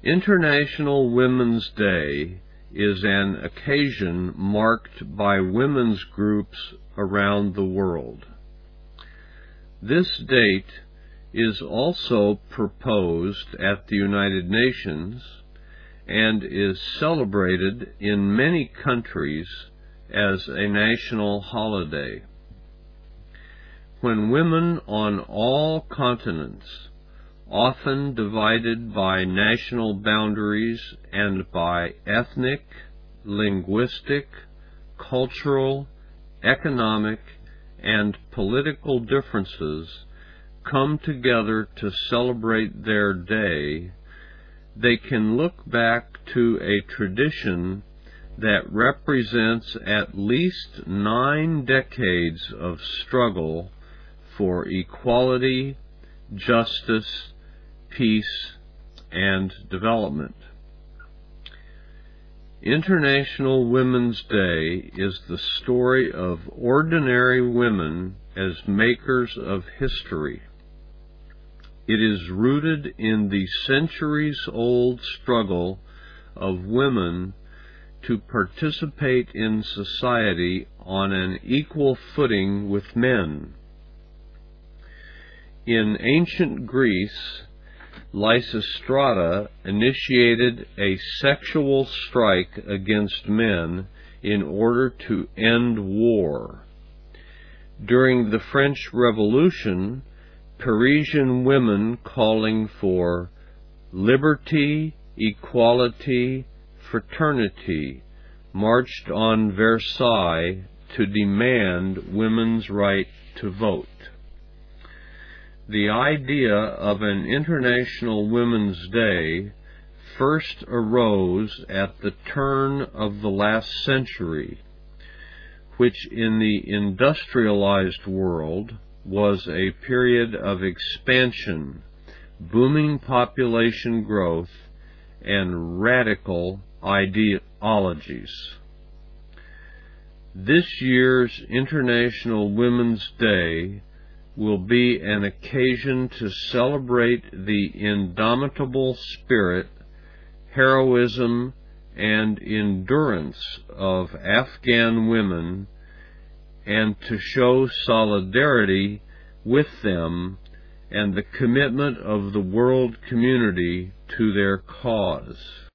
International Women's Day is an occasion marked by women's groups around the world. This date is also proposed at the United Nations and is celebrated in many countries as a national holiday. When women on all continents, often divided by national boundaries and by ethnic, linguistic, cultural, economic, and political differences, come together to celebrate their day, they can look back to a tradition that represents at least 9 decades of struggle for equality, justice, peace, and development. International Women's Day is the story of ordinary women as makers of history. It is rooted in the centuries-old struggle of women to participate in society on an equal footing with men. In ancient Greece, Lysistrata initiated a sexual strike against men in order to end war. During the French Revolution, Parisian women calling for liberty, equality, fraternity marched on Versailles to demand women's right to vote. The idea of an International Women's Day first arose at the turn of the last century, which in the industrialized world was a period of expansion, booming population growth, and radical ideologies. This year's International Women's Day will be an occasion to celebrate the indomitable spirit, heroism, and endurance of Afghan women, and to show solidarity with them and the commitment of the world community to their cause.